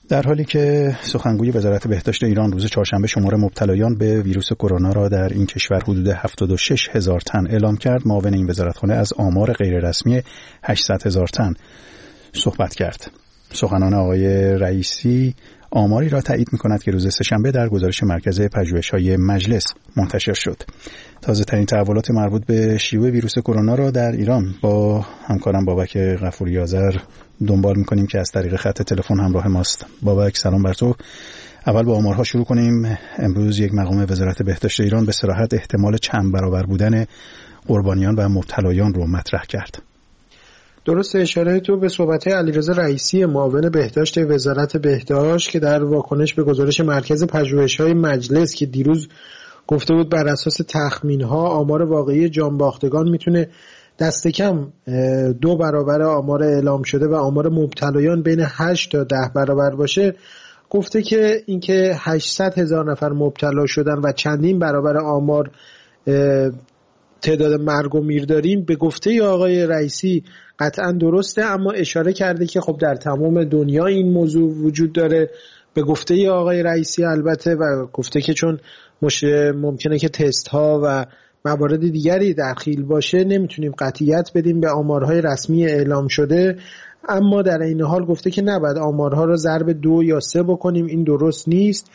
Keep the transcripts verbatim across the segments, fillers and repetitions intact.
در حالی که سخنگوی وزارت بهداشت ایران روز چهارشنبه شمار مبتلایان به ویروس کرونا را در این کشور حدود هفتاد و شش هزار تن اعلام کرد، معاون این وزارتخانه از آمار غیررسمی هشتصد هزار تن صحبت کرد. سخنان آقای رئیسی آماری را تایید می‌کند که روز سه‌شنبه در گزارش مرکز پژوهش‌های مجلس منتشر شد. تازه‌ترین تحولات مربوط به شیوع ویروس کرونا را در ایران با همکارم بابک غفوری آذر دنبال می‌کنیم که از طریق خط تلفن همراه ماست. بابک سلام بر تو. اول با آمارها شروع کنیم. امروز یک مقام وزارت بهداشت ایران به صراحت احتمال چند برابر بودن قربانیان و مبتلایان رو مطرح کرد. درست، اشاره تو به صحبت علیرضا رئیسی معاون بهداشت وزارت بهداشت که در واکنش به گزارش مرکز پژوهش‌های مجلس که دیروز گفته بود بر اساس تخمین‌ها آمار واقعی جانباختگان میتونه دست کم دو برابر آمار اعلام شده و آمار مبتلایان بین هشت تا ده برابر باشه، گفته که اینکه هشتصد هزار نفر مبتلا شدن و چندین برابر آمار تعداد مرگ و میر داریم به گفته آقای رئیسی قطعا درسته، اما اشاره کرده که خب در تمام دنیا این موضوع وجود داره. به گفته آقای رئیسی البته و گفته که چون ممکنه که تست ها و موارد دیگری دخیل باشه نمیتونیم قطعیت بدیم به آمارهای رسمی اعلام شده، اما در این حال گفته که نباید آمارها رو ضرب دو یا سه بکنیم، این درست نیست.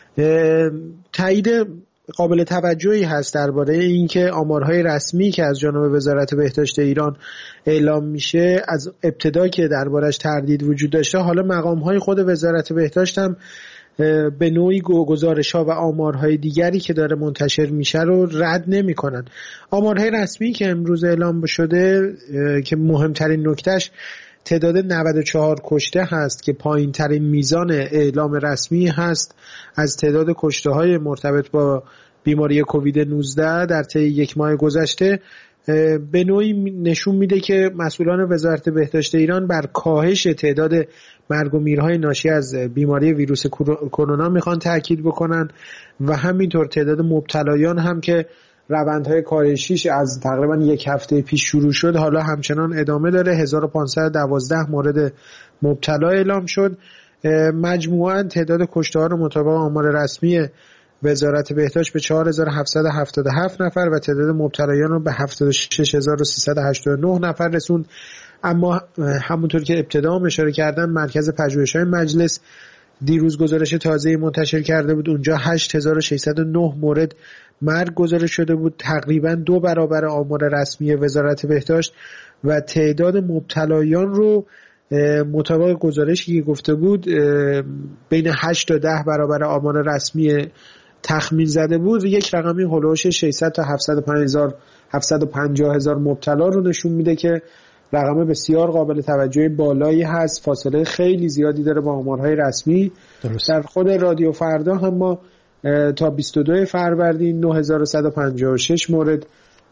تایید قابل توجهی هست درباره اینکه آمارهای رسمی که از جانب وزارت بهداشت ایران اعلام میشه از ابتدا که دربارش تردید وجود داشته، حالا مقامهای خود وزارت بهداشت هم به نوعی گزارش‌ها و آمارهای دیگری که داره منتشر میشه رو رد نمی‌کنن. آمارهای رسمی که امروز اعلام شده که مهمترین نکتهش تعداد نود و چهار کشته هست که پایین ترین میزان اعلام رسمی هست از تعداد کشته های مرتبط با بیماری کووید نوزده در طی یک ماه گذشته، به نوعی نشون میده که مسئولان وزارت بهداشت ایران بر کاهش تعداد مرگ و میرهای ناشی از بیماری ویروس کرونا میخوان تاکید بکنن و همینطور تعداد مبتلایان هم که روندهای کاهشیش از تقریبا یک هفته پیش شروع شد حالا همچنان ادامه داره. هزار و پانصد و دوازده مورد مبتلا اعلام شد. مجموعاً تعداد کشته‌ها رو مطابق آمار رسمی وزارت بهداشت به چهار هزار و هفتصد و هفتاد و هفت نفر و تعداد مبتلایان رو به هفتاد و شش هزار و سیصد و هشتاد و نه نفر رسوند. اما همونطور که ابتدا هم اشاره کردن مرکز پژوهش‌های مجلس دیروز گزارش تازه‌ای منتشر کرده بود، اونجا هشت هزار و ششصد و نه مورد مرگ گزارش شده بود، تقریبا دو برابر آمار رسمی وزارت بهداشت، و تعداد مبتلایان رو مطابق گزارشی که گفته بود بین هشت تا ده برابر آمار رسمی تخمین زده بود، یک رقمی هولوش ششصد تا هفتصد و پنجاه هزار مبتلا رو نشون میده که رقم بسیار قابل توجه بالایی هست، فاصله خیلی زیادی داره با آمارهای رسمی. درست. در خود رادیو فردا هم ما تا بیست و دو فروردین نه هزار و صد و پنجاه و شش مورد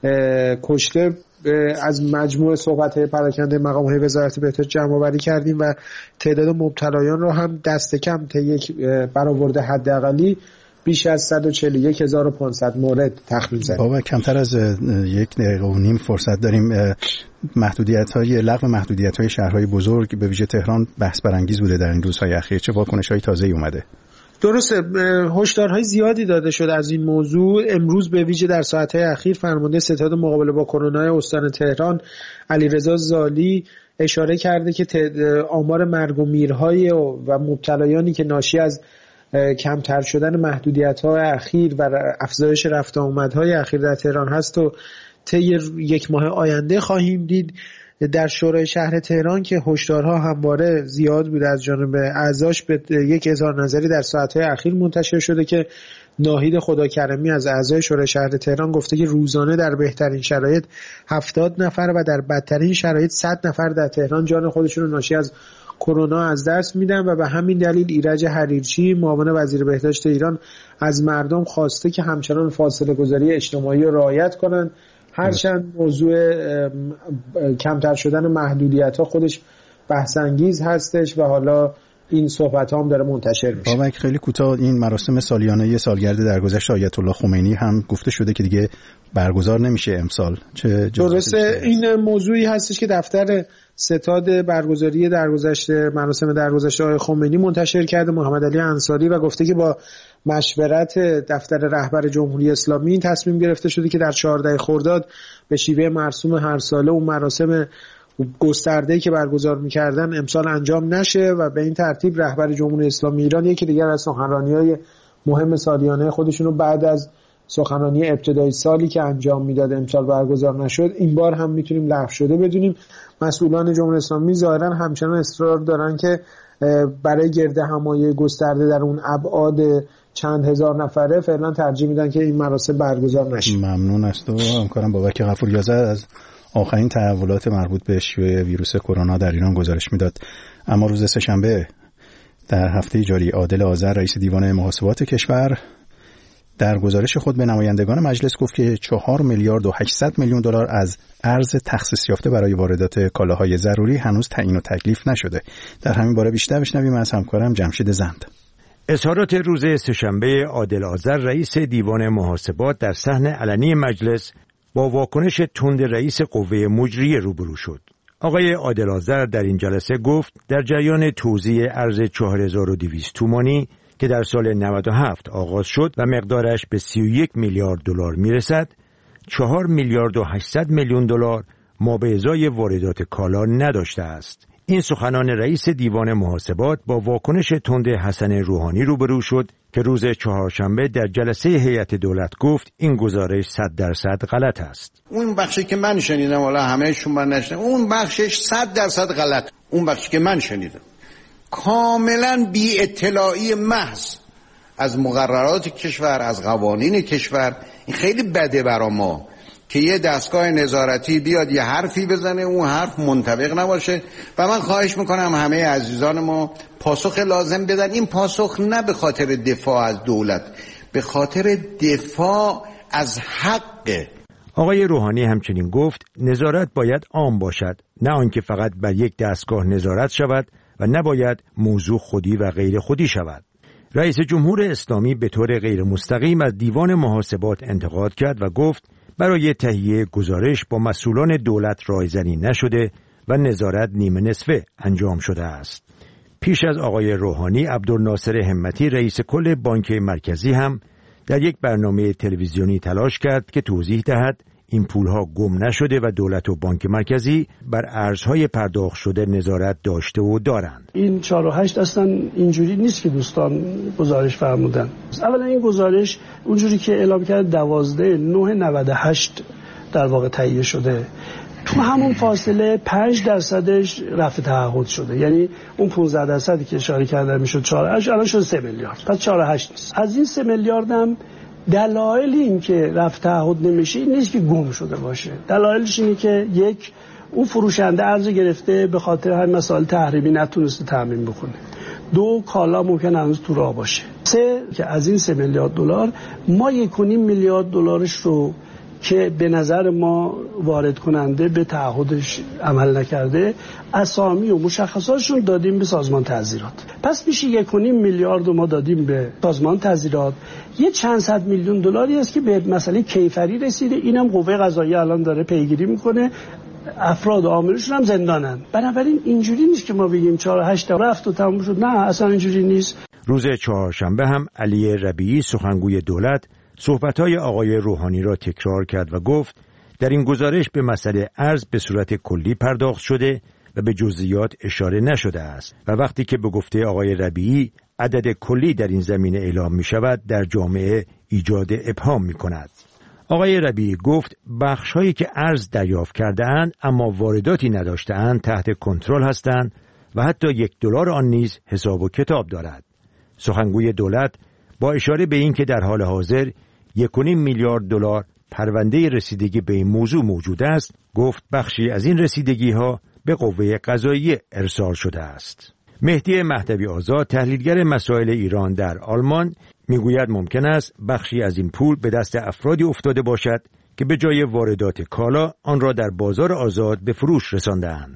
کشته از مجموع صحبت‌های پراکنده مقام‌های وزارت بهداشت جمع آوری کردیم و تعداد مبتلایان رو هم دست کم تا یک برآورده حداقلی بیش از صد و چهل و یک هزار و پانصد مورد تخمین زدیم. بابا کمتر از یک دقیقه و نیم فرصت داریم. محدودیت‌های لغو محدودیت‌های شهرهای بزرگ به ویژه تهران بحث برانگیز بوده در این روزهای اخیر. چه واکنش‌های تازه‌ای اومده؟ درسته، هشدارهای زیادی داده شد از این موضوع. امروز به ویژه در ساعت‌های اخیر فرمانده ستاد مقابله با کرونا استان تهران علیرضا زالی اشاره کرده که آمار مرگ و میرهای و مبتلایانی که ناشی از کمتر شدن محدودیت‌های اخیر و افزایش رفت و آمدهای اخیر در تهران هست و طی یک ماه آینده خواهیم دید. در شورای شهر تهران که هشدارها همواره زیاد بوده از جانب اعضاش، به یک اظهار نظری در ساعت‌های اخیر منتشر شده که ناهید خداکرمی از اعضای شورای شهر تهران گفته که روزانه در بهترین شرایط هفتاد نفر و در بدترین شرایط صد نفر در تهران جان خودشون رو ناشی از کرونا از دست میدن و به همین دلیل ایرج حریرچی معاون وزیر بهداشت ایران از مردم خواسته که همچنان فاصله گذاری اجتماعی رو رعایت کنن. هرچند موضوع کمتر شدن محدودیت ها خودش بحث انگیز هستش و حالا این صحبت هم داره منتشر میشه. بابک خیلی کوتاه، این مراسم سالیانه سالگرد درگذشت آیت الله خمینی هم گفته شده که دیگه برگزار نمیشه امسال. چه درسته، این موضوعی هستش که دفتر ستاد برگزاری درگذشت مراسم درگذشت آقای خمینی منتشر کرده محمد علی انصاری و گفته که با مشورت دفتر رهبر جمهوری اسلامی این تصمیم گرفته شده که در چهاردهم خرداد به شیوه مرسوم هر ساله اون مراسم گسترده‌ای که برگزار می‌کردن امسال انجام نشه و به این ترتیب رهبر جمهوری اسلامی ایران یکی دیگر از سخنرانی‌های مهم سالیانه خودشون رو بعد از سخنرانی ابتدایی سالی که انجام میداد امسال برگزار نشد این بار هم میتونیم لغو شده بدونیم. مسئولان جمهوری اسلامی ظاهرا همچنان اصرار دارن که برای گرد همایی گسترده در اون ابعاد چند هزار نفره فعلا ترجیح میدن که این مراسم برگزار نشه. ممنون است و همکارم بابک غفوری‌زاده از آخرین تحولات مربوط به شیوع ویروس کرونا در ایران گزارش میداد. اما روز سه‌شنبه در هفته جاری عادل آذر رئیس دیوان محاسبات کشور در گزارش خود به نمایندگان مجلس گفت که چهار میلیارد و هشتصد میلیون دلار از ارز تخصیص یافته برای واردات کالاهای ضروری هنوز تعیین و تکلیف نشده. در همین باره بیشتر بشنویم از همکارم جمشید زند. اظهارات روز سه‌شنبه عادل آذر رئیس دیوان محاسبات در صحن علنی مجلس با واکنش تند رئیس قوه مجریه روبرو شد. آقای عادل آذر در این جلسه گفت در جریان توزیع ارز چهار هزار و دویست تومانی که در سال نود و هفت آغاز شد و مقدارش به سی و یک میلیارد دلار میرسد، چهار میلیارد و هشتصد میلیون دلار ما به ازای واردات کالا نداشته است. این سخنان رئیس دیوان محاسبات با واکنش تند حسن روحانی روبرو شد که روز چهارشنبه در جلسه هیئت دولت گفت این گزارش صد درصد غلط است. اون بخشی که من شنیدم، والا همه‌شون من نشنیدم، اون بخشش صد درصد غلط. اون بخشی که من شنیدم کاملا بی اطلاعی محض از مقررات کشور، از قوانین کشور. این خیلی بده برا ما که یه دستگاه نظارتی بیاد یه حرفی بزنه اون حرف منطبق نباشه. و من خواهش میکنم همه عزیزان ما پاسخ لازم بدن. این پاسخ نه به خاطر دفاع از دولت، به خاطر دفاع از حق. آقای روحانی همچنین گفت نظارت باید عام باشد، نه آنکه فقط بر یک دستگاه نظارت شود و نباید موضوع خودی و غیر خودی شود. رئیس جمهور اسلامی به طور غیر مستقیم از دیوان محاسبات انتقاد کرد و گفت برای تهیه گزارش با مسئولان دولت رایزنی نشده و نظارت نیمه نصفه انجام شده است. پیش از آقای روحانی، عبدالناصر همتی رئیس کل بانک مرکزی هم در یک برنامه تلویزیونی تلاش کرد که توضیح دهد این پولها گم نشده و دولت و بانک مرکزی بر ارزهای پرداخت شده نظارت داشته و دارند. این چهار و هشت اصلا اینجوری نیست که دوستان گزارش فرمودن. اولا این گزارش اونجوری که اعلام کرد دوازده نه نود و هشت در واقع تهیه شده. تو همون فاصله پنج درصدش رفع تعهد شده، یعنی اون پانزده درصدی که اشاره کردن میشد چهار و هشت الان شد سه میلیارد. پس چهار و هشت نیست. از این سه میلیارد هم دلایل این که رفع تعهد نمیشه این نیست که گم شده باشه. دلایلش اینه که یک، اون فروشنده ارز گرفته به خاطر همین مسائل تحریمی نتونسته تامین بکنه. دو، کالا ممکن هنوز تو راه باشه. سه، که از این سه میلیارد دلار ما یک و نیم میلیارد دلارش رو که به نظر ما وارد کننده به تعهدش عمل نکرده اسامی و مشخصاتشون دادیم به سازمان تعزیرات. پس میشه یک و نیم میلیارد رو ما دادیم به سازمان تعزیرات. یه چند صد میلیون دلاری است که به مسئله کیفری رسیده، اینم قوه قضاییه الان داره پیگیری میکنه، افراد و عاملشون هم زندانن. بنابراین اینجوری نیست که ما بگیم چهار و هشت رفت و تموم شد، نه اصلا اینجوری نیست. روز چهارشنبه هم علی ربیعی سخنگوی دولت صحبت‌های آقای روحانی را تکرار کرد و گفت در این گزارش به مسئله ارز به صورت کلی پرداخت شده و به جزئیات اشاره نشده است و وقتی که به گفته آقای ربیعی عدد کلی در این زمینه اعلام می شود در جامعه ایجاد ابهام می کند. آقای ربیعی گفت بخش‌هایی که ارز دریافت کرده اند اما وارداتی نداشته اند تحت کنترل هستند و حتی یک دلار آن نیز حساب و کتاب دارد. سخنگوی دولت با اشاره به این که در حال حاضر یک و نیم میلیارد دلار پرونده رسیدگی به این موضوع موجود است، گفت بخشی از این رسیدگی ها به قوه قضاییه ارسال شده است. مهدی مهدوی آزاد تحلیلگر مسائل ایران در آلمان میگوید ممکن است بخشی از این پول به دست افرادی افتاده باشد که به جای واردات کالا آن را در بازار آزاد به فروش رسانده‌اند.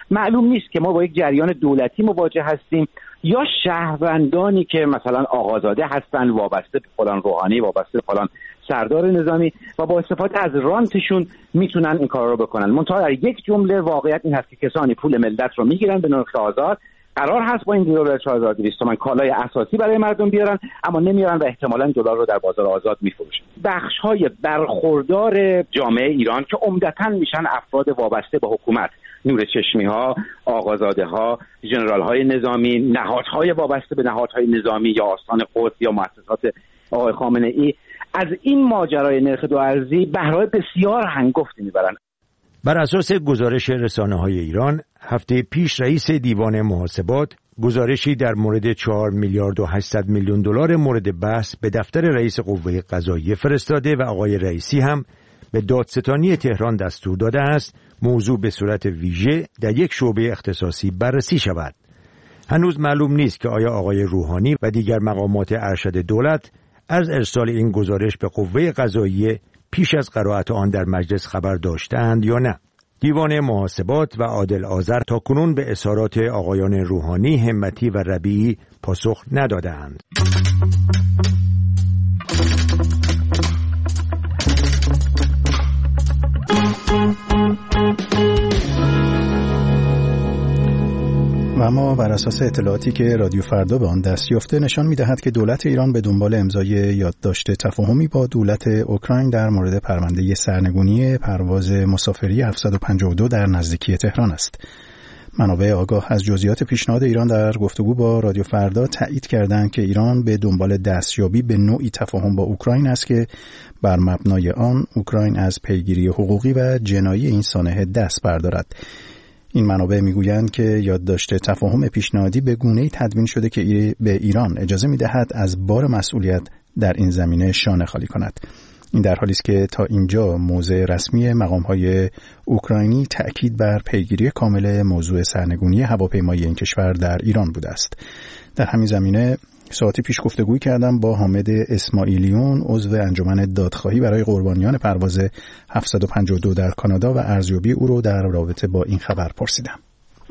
معلوم نیست که ما با یک جریان دولتی مواجه هستیم یا شهروندانی که مثلا آقازاده هستن، وابسته به فلان روحانی، وابسته به فلان سردار نظامی و با استفاده از رانتشون میتونن این کارا رو بکنن. منتها در یک جمله واقعیت این هست که کسانی پول ملت رو میگیرن به نرخ آزاد، قرار هست با این دلار چهار هزار و دویست تومان کالای اساسی برای مردم بیارن، اما نمیارن و احتمالاً دلار رو در بازار آزاد میفروشن. بخش‌های برخوردار جامعه ایران که عمدتاً میشن افراد وابسته به حکومت، نور چشمی‌ها، آقازاده‌ها، ژنرال‌های نظامی، نهادهای وابسته به نهادهای نظامی یا آستان قدس یا مؤسسات آقای خامنه‌ای، از این ماجرای نرخ دو ارزی بهره بسیار هنگفتی میبرن. بر اساس گزارش رسانه‌های ایران، هفته پیش رئیس دیوان محاسبات گزارشی در مورد چهار میلیارد و هشتصد میلیون دلار مورد بحث به دفتر رئیس قوه قضاییه فرستاده و آقای رئیسی هم به دادستانی تهران دستور داده است موضوع به صورت ویژه در یک شعبه اختصاصی بررسی شود. هنوز معلوم نیست که آیا آقای روحانی و دیگر مقامات ارشد دولت از ارسال این گزارش به قوه قضاییه پیش از قرائت آن در مجلس خبر داشتند یا نه. دیوان محاسبات و عادل آذر تاکنون به اظهارات آقایان روحانی، همتی و ربیعی پاسخ ندادند. و اما بر اساس اطلاعاتی که رادیو فردا به آن دست یافته نشان می‌دهد که دولت ایران به دنبال امضای یادداشت تفاهمی با دولت اوکراین در مورد پرونده سرنگونی پرواز مسافری هفتصد و پنجاه و دو در نزدیکی تهران است. منابع آگاه از جزئیات پیشنهاد ایران در گفتگو با رادیو فردا تایید کردند که ایران به دنبال دستیابی به نوعی تفاهم با اوکراین است که بر مبنای آن اوکراین از پیگیری حقوقی و جنایی این سانحه دست بردارد. این منابع میگویند که یادداشت تفاهم پیشنهادی به گونه‌ای تدوین شده که به ایران اجازه می‌دهد از بار مسئولیت در این زمینه شانه خالی کند. این در حالی است که تا اینجا موضع رسمی مقام‌های اوکراینی تأکید بر پیگیری کامل موضوع سرنگونی هواپیمایی این کشور در ایران بوده است. در همین زمینه ساعتی پیش گفتگوی کردم با حامد اسماعیلیون، عضو انجمن دادخواهی برای قربانیان پرواز هفتصد و پنجاه و دو در کانادا و ارزیابی او رو در رابطه با این خبر پرسیدم.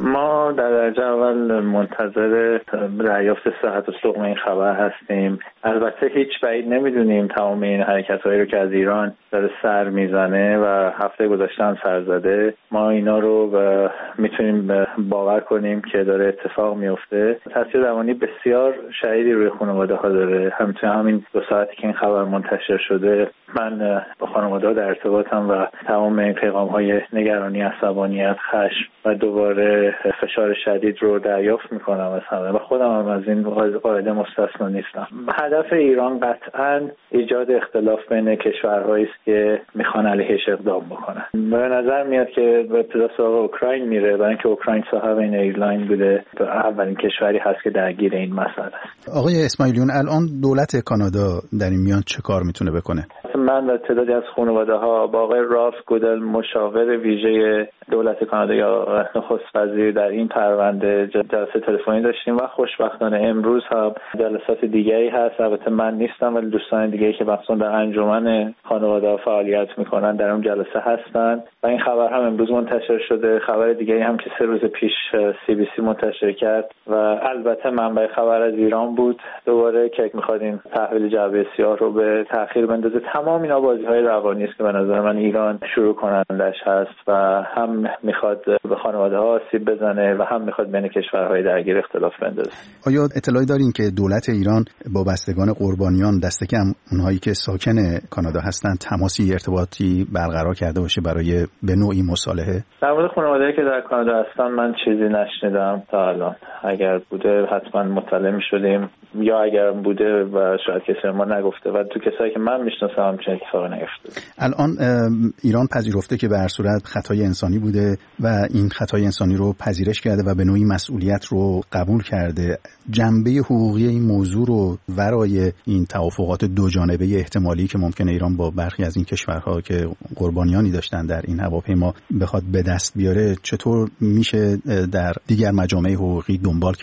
ما در درجه اول منتظر دریافت صحت و سقم این خبر هستیم. البته هیچ بعید نمیدونیم تمام این حرکت‌هایی رو که از ایران داره سر میزنه و هفته گذشته هم سر زده، ما اینا رو میتونیم باور کنیم که داره اتفاق میفته. تاثیر روانی بسیار شدیدی روی خانواده ها داره. همچنین همین دو ساعتی که این خبر منتشر شده من با خانواده ها در ارتباطم و تمام این پیغام های نگرانی، عصبانیت، خشم و دوباره فشار شدید رو دریافت میکنم از همه و خودم هم از این قاعده مستثنا نیستم. هدف ایران قطعاً ایجاد اختلاف بین کشورهایی است که میخوان علیهش اقدام بکنن. به نظر میاد که به ابتدا سراغ اوکراین میره، برای اینکه اوکراین صاحب این ایرلاین بوده، اولین کشوری هست که درگیر این مسئله است. آقای اسماعیلیون، الان دولت کانادا در این میان چه کار میتونه بکنه؟ من و تعدادی از خانواده‌ها با آقای راف گودل، مشاور ویژه دولت کانادا یا نخست وزیر، در این پرونده جلسه تلفنی داشتیم و خوشبختانه امروز هم جلسات دیگری هست. البته من نیستم ولی دوستان دیگه‌ای که مخصوصا در انجمن خانواده‌ها فعالیت میکنن در اون جلسه هستن و این خبر هم امروز منتشر شده. خبر دیگری هم که سه روز پیش سی بی سی منتشر کرد و البته منبع خبر از ایران بود دوباره که می‌خواد این تحویل جعبه سیاه رو به تأخیر بندازه. تمام اینا بازی‌های روانی است که به نظر من ایران شروع کنندش هست و هم میخواد به خانواده‌ها آسیب بزنه و هم میخواد بین کشورهای درگیر اختلاف بندازه. آیا اطلاعی دارین که دولت ایران با بستگان قربانیان دست کم اونهایی که ساکن کانادا هستند تماسی ارتباطی برقرار کرده باشه برای به نوعی مصالحه؟ در مورد خانواده‌ای که در کانادا هستن من چیزی نشنیدم تا الان. اگر بوده حتما مطلع می‌شدیم یا اگر بوده و شاید کسی ما نگفته و تو کسایی که من میشناسم همچین اتفاقی نیفتاده. الان ایران پذیرفته که به هر صورت خطای انسانی بوده و این خطای انسانی رو پذیرش کرده و به نوعی مسئولیت رو قبول کرده. جنبه حقوقی این موضوع رو ورای این توافقات دو جانبه احتمالی که ممکنه ایران با برخی از این کشورها که قربانیانی داشتن در این هواپیما بخواد به دست بیاره چطور میشه در دیگر مجامع حقوقی دنبال کرد؟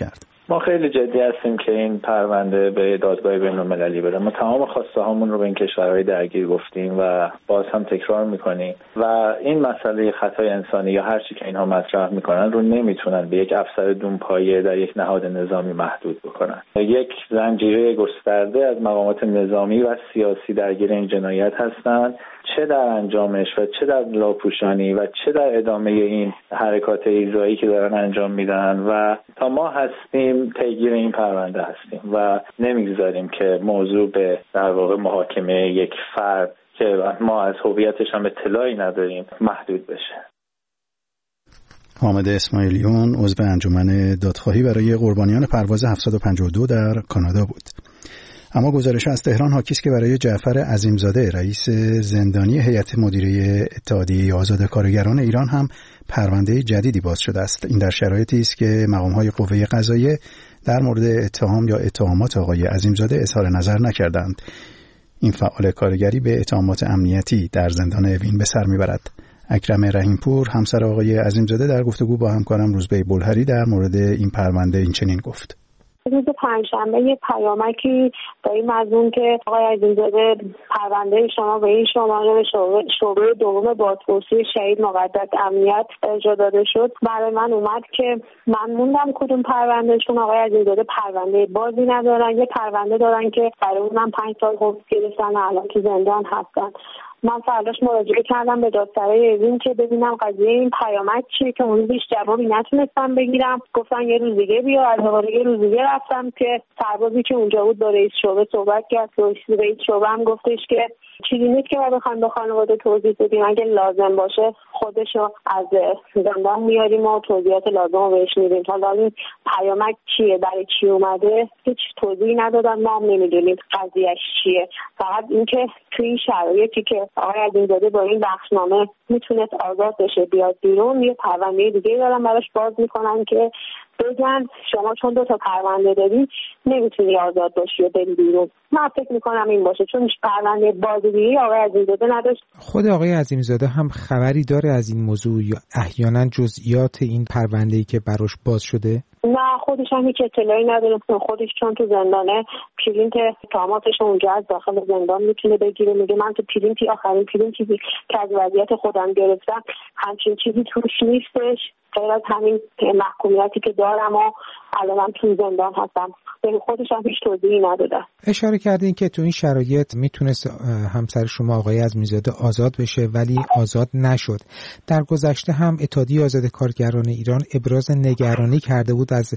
ما خیلی جدی هستیم که این پرونده به دادگاه بین‌المللی بره. ما تمام خواسته هامون رو به این کشورهای درگیر گفتیم و باز هم تکرار میکنیم و این مسئله خطای انسانی یا هر چی که اینها مطرح میکنن رو نمیتونن به یک افسر دونپایه در یک نهاد نظامی محدود بکنن. یک زنجیره گسترده از مقامات نظامی و سیاسی درگیر این جنایت هستند، چه در انجامش و چه در لاپوشانی و چه در ادامه این حرکات ایذایی که دارن انجام میدن و تا ما هستیم پیگیر این پرونده هستیم و نمیگذاریم که موضوع به در واقع محاکمه یک فرد که ما از هویتش هم اطلاعی نداریم محدود بشه. حامد اسماعیلیون عضو انجمن دادخواهی برای قربانیان پرواز هفتصد و پنجاه و دو در کانادا بود. اما گزارش از تهران حاکی است که برای جعفر عظیمزاده رئیس زندانی هیئت مدیره اتحادیه آزاد کارگران ایران هم پرونده جدیدی باز شده است. این در شرایطی است که مقام‌های قوه قضاییه در مورد اتهام یا اتهامات آقای عظیمزاده اظهار نظر نکردند. این فعال کارگری به اتهامات امنیتی در زندان اوین به سر میبرد. اکرم رحیمپور همسر آقای عظیمزاده در گفتگو با همکارم روزبه بلهری در مورد این پرونده این چنین گفت: روز پنجشنبه یه پیامکی با این مضمون که آقای عظیمزاده پرونده شما به این شماره به شعبه, شعبه دوم بازپرسی شهید مقدس امنیت ارجاع داده شد، برای من اومد که من موندم کدوم پروندهشون. آقای عظیمزاده پرونده بازی ندارن، یه پرونده دارن که برای اون من پنج سال حبس گرفتن و الان تو زندان هستن. من فرداش مراجعه کردم به دادسرای اوین که ببینم قضیه این پیامک چیه که اون روزش جوابی نتونستم بگیرم. گفتن یه روز دیگه بیا. از دوباره یه روز دیگه رفتم که سربازی که اونجا بود با رئیس شعبه صحبت کرد. رئیس شعبه هم گفتش که چیزی نیست که ما بخوایم به خانواده توضیح بدیم، اگه لازم باشه خودشو از زندان میاریم و توضیحات لازم رو بهش میدیم. حالا این پیامک چیه، برای چی اومده، هیچ توضیحی ندادن، ما هم نمیدونیم قضیهش چیه. فقط اینکه توی این شرایطی که آقای عظیمزاده با این بخشنامه میتونست آزاد بشه بیاد بیرون، یه پرونده دیگه دارن براش باز میکنن که بگن شما چون دو تا پرونده داری نمیتونی آزاد باشی و بری بیرون. من فکر میکنم این باشه، چون پرونده بازدهی آقای عظیمزاده نداشت. خود آقای عظیمزاده هم خبری داره از این موضوع یا احیانا جزئیات این پرونده‌ای که براش باز شده؟ نه، خودش هم هیچ اطلاعی نداره. خودش چون تو زندانه پرینت اتهاماتش اونجا از داخل زندان میتونه بگیره. میگه من تو پرینتی آخرین پرینت چیزی که از وضعیت خودم گرفتم همچین چیزی توش نیستش غیر از همین محکومیتی که دارم و الانم تو زندان هستم. خودش هم هیچ توضیحی نداده. اشاره کردین که تو این شرایط میتونست همسر شما آقای عظیمزاده آزاد بشه ولی آزاد نشد. در گذشته هم اتحادیه آزاد کارگران ایران ابراز نگرانی کرده بود از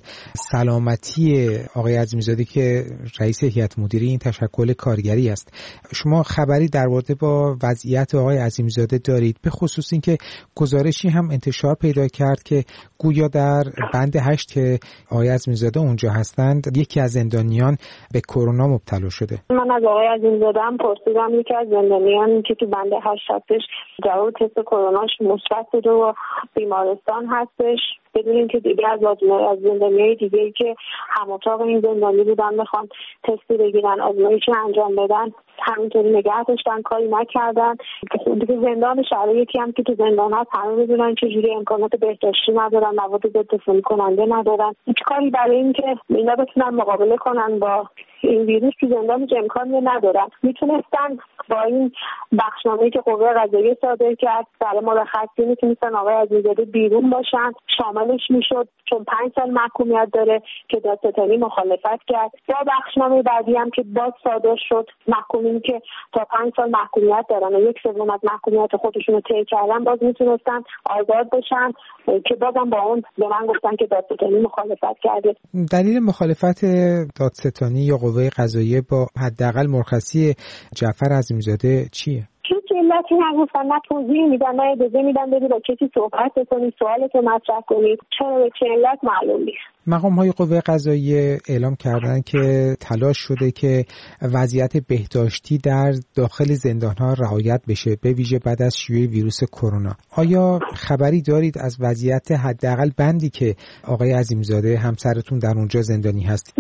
سلامتی آقای عظیمزاده که رئیس هیئت مدیره این تشکل کارگری است. شما خبری در مورد با وضعیت آقای عظیمزاده دارید؟ به خصوص اینکه گزارشی هم انتشار پیدا کرد که گویا در بند هشت که آقای عظیمزاده اونجا هستند یکی از زندانیان به کرونا مبتلا شده. من از آقای عظیمزاده هم پرسیدم، یکی از زندانیان که تو بند هشت هستش جواب تست کروناش مثبت بوده و بیمارستان هستش. بدونیم که دیگه از از زندانیای دیگه‌ای که هم اتاق این زندانی بودن بخوان تستی بگیرن، آزمایشی انجام بدن، همینطوری نگه داشتن، کاری نکردن. دیگه زندان شرایطی هم که تو زندان هست همه بدونن چجوری امکانات بهداشتی ندارن، مواد ضد عفونی کننده ندارن. هیچ کاری برای این که اینا بتونن مقابله کنن با این ویروس تو زندان هیچ امکانی ندارن. میتونستن با این بخشنامه‌ای که قوه قضاییه صادر کرد برای مرخصی میتونستن آقای عظیمزاده بیرون باشن، شاملش میشد، چون پنج سال محکومیت داره که دادستانی مخالفت کرد. با بخشنامه بعدی هم که باز صادر شد، محکومین که تا پنج سال محکومیت دارن و یک سوم از محکومیت خودشون رو طی کردن باز میتونستن آزاد بشن، که بازم با اون به من گفتن که دادستانی مخالفت کرده. دلیل مخالفت دادستانی یا قوه قضاییه با حداقل مرخصی جعفر عظیمزاده چیه؟ هیچ علتی نگفتن، نه توضیح میدن، نه اجازه میدن بری با کسی صحبت کنید، سوالتو مطرح کنید. چرا به چه علت معلوم نیست. مقام‌های قوه قضاییه اعلام کردن که تلاش شده که وضعیت بهداشتی در داخل زندان‌ها رعایت بشه، به ویژه بعد از شیوع ویروس کرونا. آیا خبری دارید از وضعیت حداقل بندی که آقای عظیمزاده همسرتون در اونجا زندانی هست؟ نه،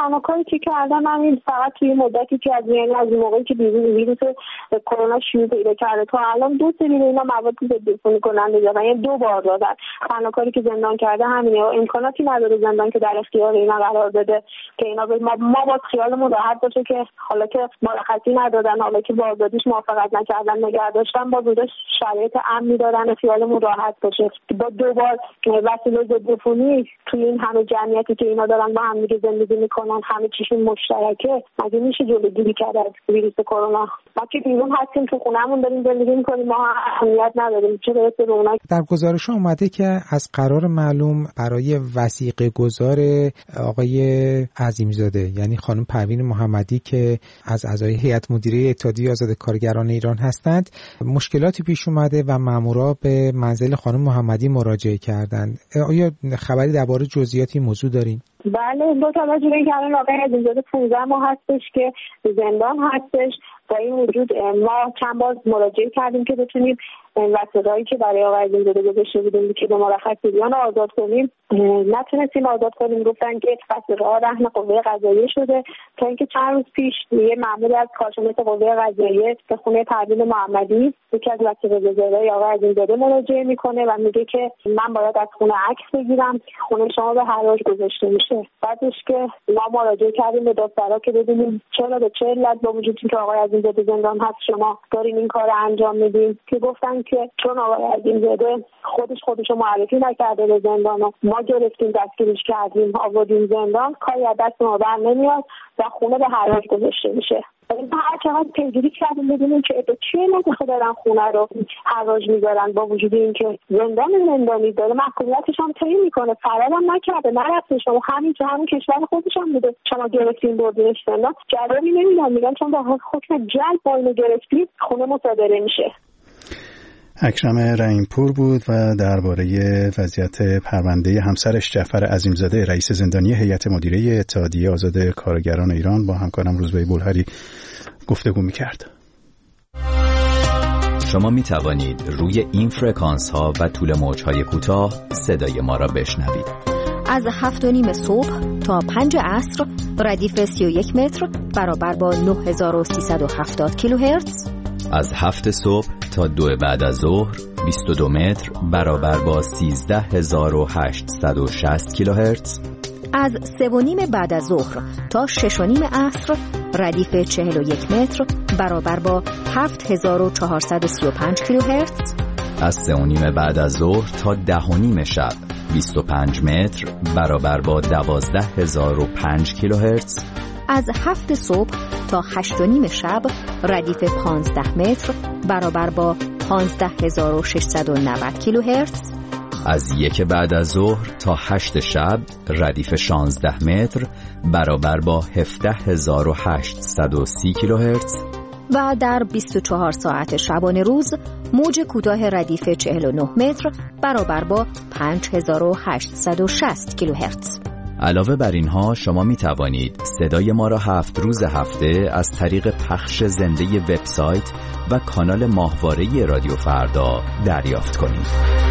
تنها کاری که کردم همین فقط توی مدتی که از یعنی از موقعی که ویروس کرونا شیوع پیدا کرده تا الان دو سری اینا مواد ضدعفونی کننده دادن، یعنی دو بار دادن. تنها کاری که زندان کرده همینه و امکاناتی نداره زندان که در اختیار اینا قرار بده که اینا ما ما با خیالمون راحت باشه که حالا که مرخصی ندادن، حالا که با آزادیش موافقت نکردن، نگه داشتن، با بودش شرایط امنی دادن و خیالمون راحت باشه. با دو بار وسیله ضدعفونی توی این همه جمعیتی که اینا دارن با هم دیگه زندگی میکنن، همه چیشون مشترکه، مگه میشه جلوگیری کرد از ویروس کرونا؟ ما که بیرون هستیم تو خونهمون داریم زندگی میکنیم، ما اهمیت نداریم. چه برسه به اونا. در گزارش اومده که از قرار معلوم برای وثیقه گذار آقای عظیمزاده یعنی خانم پروین محمدی که از اعضای هیئت مدیره اتحادیه آزاد کارگران ایران هستند مشکلاتی پیش اومده و مامورا به منزل خانم محمدی مراجعه کردند. آیا خبری درباره جزئیات این موضوع دارین؟ بله، با توجه به اینکه الان آقای عظیمزاده پانزده ماه هستش که زندان هستش، با این وجود ما چند بار مراجعه کردیم که بتونیم وثیقه‌ای که برای آقای عظیمزاده گذاشته بودیم که به مرخصی بیان آزاد کنیم، نتونستیم آزاد کنیم. گفتن که وثیقه‌ها رهن قوه قضاییه شده، تا اینکه چند روز پیش یه مأمور از کارشناس قوه قضاییه به خونه پروین محمدی یکی از وثیقه‌گذارای آقای عظیمزاده مراجعه میکنه و میگه که من باید از خونه عکس بگیرم، خونه شما به حراج گذاشته میشه. بعدش که ما مراجعه کردیم به دادسرا که ببینیم چرا به چه علت با وجود اینکه آقای عظیمزاده زندان هست شما دارین این کار انجام میدین، که گفتن که چون آقای عظیمزاده خودش خودشو معرفی نکرده به زندان و ما گرفتیم دستگیرش کردیم آوردیم زندان، کاری از دست ما بر نمیاد و خونه به حراج گذاشته میشه. ما هر چقدر پیگیری کردیم ببینیم که به چه علت دارن خونه رو حراج میذارن، با وجود اینکه زندان زندانی داره محکومیتش هم طی میکنه، فرار هم نکرده، نرفته، شما همین تو همین کشور خودش هم بوده، شما گرفتین بردینش زندان، جوابی نمیدن، میگن چون با حکم جلب با اینو گرفتید خونه مصادره میشه. اکرم رحیمپور بود و درباره وضعیت پرونده همسرش جعفر عظیمزاده رئیس زندانی هیئت مدیره اتحادیه آزاد کارگران ایران با همکارم روزبه بلهری گفتگو می‌کرد. شما می توانید روی این فرکانس ها و طول موج های کوتاه صدای ما را بشنوید. از هفت و نیم صبح تا پنج عصر ردیف سی و یک متر برابر با نه هزار و سیصد و هفتاد کیلوهرتز. از هفت صبح تا دو بعد از ظهر بیست و دو متر برابر با سیزده هزار و هشتصد و شصت کیلوهرتز. از سه و نیم بعد از ظهر تا شش و نیم عصر ردیف چهل و یک متر برابر با هفت هزار و چهارصد و سی و پنج کیلوهرتز. از سه و نیم بعد از ظهر تا ده و نیم شب بیست و پنج متر برابر با دوازده هزار و پنج کیلوهرتز. از هفت صبح تا هشت و نیم شب ردیف پانزده متر برابر با پانزده هزار و ششصد و نود کیلوهرتز. از یک بعد از ظهر تا هشت شب ردیف شانزده متر برابر با هفده هزار و هشتصد و سی کیلوهرتز. و در بیست و چهار ساعت شبانه روز موج کوتاه ردیف چهل و نه متر برابر با پنج هزار و هشتصد و شصت کیلوهرتز. علاوه بر اینها شما می توانید صدای ما را هفت روز هفته از طریق پخش زنده وبسایت و کانال ماهواره رادیو فردا دریافت کنید.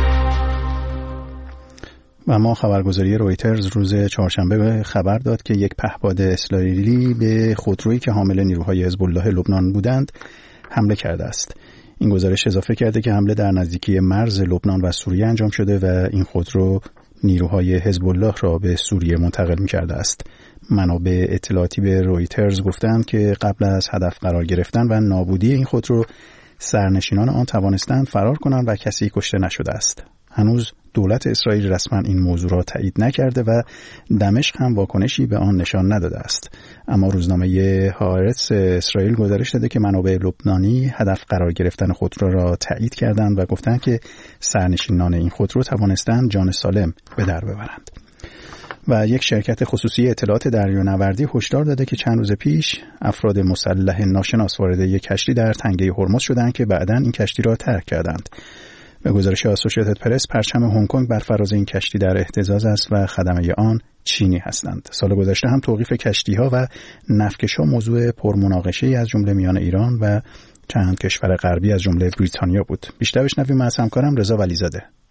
و ما خبرگزاری رویترز روز چهارشنبه خبر داد که یک پهپاد اسرائیلی به خودرویی که حامل نیروهای حزب الله لبنان بودند حمله کرده است. این گزارش اضافه کرده که حمله در نزدیکی مرز لبنان و سوریه انجام شده و این خودرو نیروهای حزب الله را به سوریه منتقل می‌کرده است. منابع اطلاعاتی به رویترز گفتند که قبل از هدف قرار گرفتن و نابودی این خودرو سرنشینان آن توانستند فرار کنند و کسی کشته نشده است. هنوز دولت اسرائیل رسما این موضوع را تایید نکرده و دمشق هم واکنشی به آن نشان نداده است. اما روزنامه هارتس اسرائیل گزارش داده که منابع لبنانی هدف قرار گرفتن خودرو را تایید کردند و گفتند که سرنشینان این خودرو توانستند جان سالم به در ببرند. و یک شرکت خصوصی اطلاعات دریانوردی هشدار داده که چند روز پیش افراد مسلح ناشناس وارد یک کشتی در تنگه هرمز شدند که بعداً این کشتی را ترک کردند. به گزارش آسوشییتد پرس پرچم هنگ کنگ بر فراز این کشتی در اهتزاز است و خدمه آن چینی هستند. سال گذشته هم توقیف کشتی‌ها و نفتکش‌ها موضوع پرمناقشه‌ای از جمله میان ایران و چند کشور غربی از جمله بریتانیا بود. بیشتر بشنویم از همکارم رضا ولیزاده.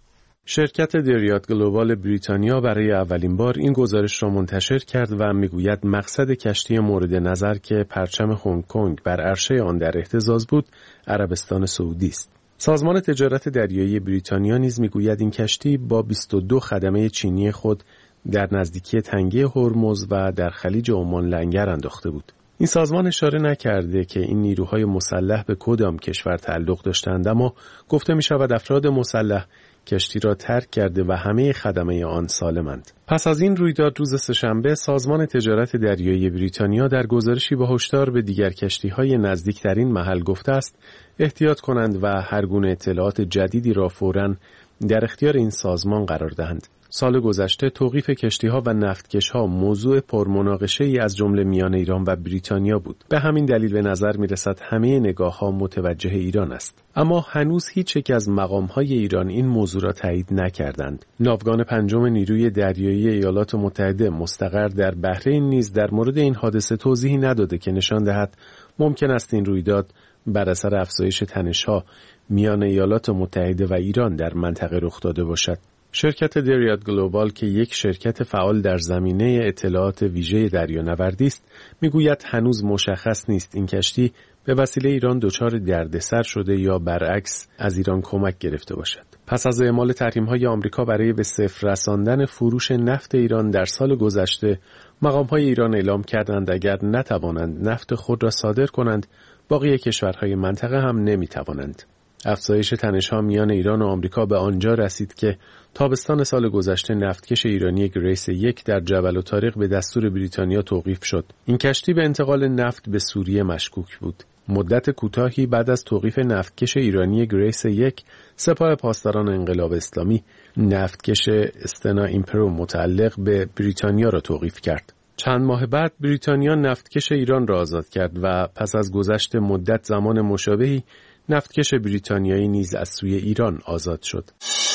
شرکت دریات گلوبال بریتانیا برای اولین بار این گزارش را منتشر کرد و میگوید مقصد کشتی مورد نظر که پرچم هنگ کنگ بر عرشه آن در اهتزاز بود، عربستان سعودی است. سازمان تجارت دریایی بریتانیا نیز میگوید این کشتی با بیست و دو خدمه چینی خود در نزدیکی تنگه هرمز و در خلیج عمان لنگر انداخته بود. این سازمان اشاره نکرده که این نیروهای مسلح به کدام کشور تعلق داشتند، اما گفته می شود افراد مسلح کشتی را ترک کرده و همه خدمه آن سالمند. پس از این رویداد روز سه‌شنبه سازمان تجارت دریایی بریتانیا در گزارشی با هشدار به دیگر کشتی‌های نزدیکترین محل گفته است احتیاط کنند و هر گونه اطلاعات جدیدی را فوراً در اختیار این سازمان قرار دهند. سال گذشته توقیف کشتی‌ها و نفتکش‌ها موضوع پرمناقشه‌ای از جمله میان ایران و بریتانیا بود. به همین دلیل به نظر می‌رسد همه نگاه‌ها متوجه ایران است. اما هنوز هیچ یک از مقام‌های ایران این موضوع را تایید نکردند. ناوگان پنجم نیروی دریایی ایالات متحده مستقر در بحرین نیز در مورد این حادثه توضیحی نداده که نشان دهد ممکن است این رویداد بر اثر افزایش تنش‌ها میان ایالات متحده و ایران در منطقه رخ داده باشد. شرکت دریات گلوبال که یک شرکت فعال در زمینه اطلاعات ویژه دریانوردی است، میگوید هنوز مشخص نیست این کشتی به وسیله ایران دچار دردسر شده یا برعکس از ایران کمک گرفته باشد. پس از اعمال تحریم‌های آمریکا برای به صفر رساندن فروش نفت ایران در سال گذشته، مقام‌های ایران اعلام کردند اگر نتوانند نفت خود را صادر کنند، باقی کشورهای منطقه هم نمی‌توانند. افزایش تنش‌ها میان ایران و آمریکا به آنجا رسید که تابستان سال گذشته نفتکش ایرانی گریس یک در جبل الطارق به دستور بریتانیا توقیف شد. این کشتی به انتقال نفت به سوریه مشکوک بود. مدت کوتاهی بعد از توقیف نفتکش ایرانی گریس یک، سپاه پاسداران انقلاب اسلامی نفتکش استنا ایمپرو متعلق به بریتانیا را توقیف کرد. چند ماه بعد بریتانیا نفتکش ایران را آزاد کرد و پس از گذشت مدت زمان مشابهی نفتکش بریتانیایی نیز از سوی ایران آزاد شد.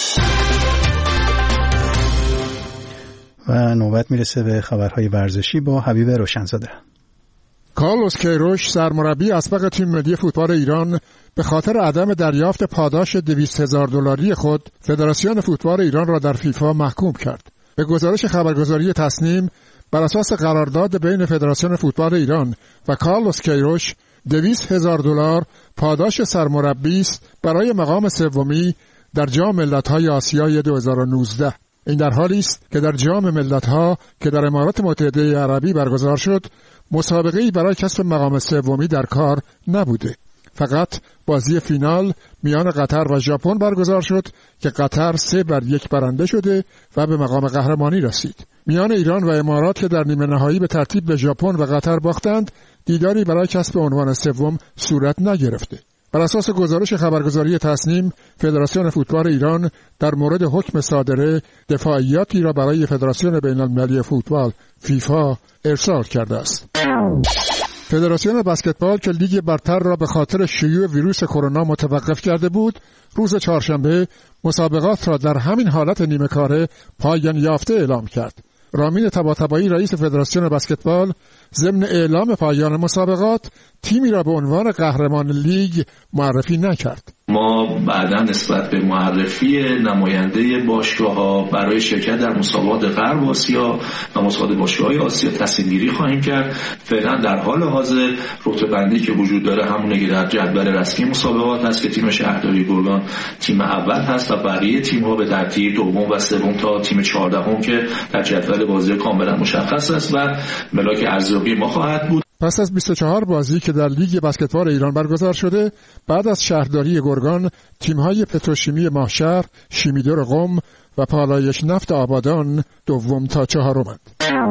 و نوبت میرسه به خبرهای ورزشی با حبیب روشنزاده. کارلوس کیروش سرمربی اسبق تیم ملی فوتبال ایران به خاطر عدم دریافت پاداش دویست هزار دلاری خود فدراسیون فوتبال ایران را در فیفا محکوم کرد. به گزارش خبرگزاری تصنیم، بر اساس قرارداد بین فدراسیون فوتبال ایران و کارلوس کیروش، دویست هزار دلار پاداش سرمربی است برای مقام سومی در جام ملت‌های آسیای دو هزار و نوزده. این در حالی است که در جام ملت‌ها که در امارات متحده عربی برگزار شد، مسابقه‌ای برای کسب مقام سومی در کار نبوده. فقط بازی فینال میان قطر و ژاپن برگزار شد که قطر سه بر یک برنده شده و به مقام قهرمانی رسید. میان ایران و امارات که در نیمه نهایی به ترتیب به ژاپن و قطر باختند، دیداری برای کسب عنوان سوم صورت نگرفته. بر اساس گزارش خبرگزاری تصنیم، فدراسیون فوتبال ایران در مورد حکم صادره دفاعیاتی را برای فدراسیون بین‌المللی فوتبال فیفا ارسال کرده است. فدراسیون بسکتبال که لیگ برتر را به خاطر شیوع ویروس کرونا متوقف کرده بود، روز چهارشنبه مسابقات را در همین حالت نیمه کاره پایان یافته اعلام کرد. رامین طباطبایی رئیس فدراسیون بسکتبال ضمن اعلام پایان مسابقات تیمی را به عنوان قهرمان لیگ معرفی نکرد. ما بعدا نسبت به معرفی نماینده باشگاه‌ها برای شرکت در مسابقات غرب آسیا و مسابقات باشگاه‌های آسیا تصمیم گیری خواهیم کرد. فعلا در حال حاضر رتبه‌بندی که وجود داره همونه که در جدول رسمی مسابقات هست که تیم شهرداری گرگان تیم اول هست و بقیه تیم‌ها به ترتیب دوم و سوم تا تیم چهاردهم که در جدول بازی کاملا مشخص است و ملاک ارزیابی ما خواهد بود. پس از بیست و چهار بازی که در لیگ بسکتبال ایران برگزار شده، بعد از شهرداری گرگان، تیم‌های پتروشیمی ماهشهر، شیمیدور قم و پالایش نفت آبادان دوم تا چهارمند.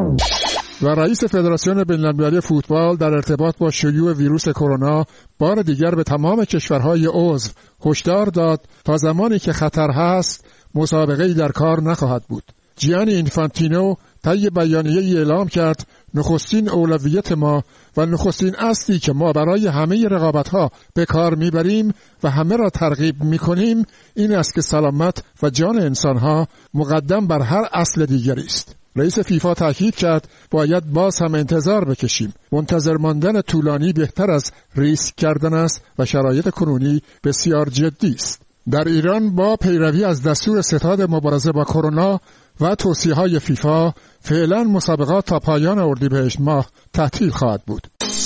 و رئیس فدراسیون بین‌المللی فوتبال در ارتباط با شیوع ویروس کرونا بار دیگر به تمام کشورهای عضو هشدار داد تا زمانی که خطر هست مسابقه‌ای در کار نخواهد بود. جیانی اینفانتینو طی بیانیه‌ای اعلام کرد نخستین اولویت ما و نخستین اصلی که ما برای همه رقابت‌ها به کار می‌بریم و همه را ترغیب می‌کنیم این است که سلامت و جان انسان‌ها مقدم بر هر اصل دیگری است. رئیس فیفا تاکید کرد باید باز هم انتظار بکشیم. منتظر ماندن طولانی بهتر از ریسک کردن است و شرایط کنونی بسیار جدی است. در ایران با پیروی از دستور ستاد مبارزه با کرونا و توصیه‌های فیفا فعلا مسابقات تا پایان اردیبهشت ماه تعطیل خواهد بود.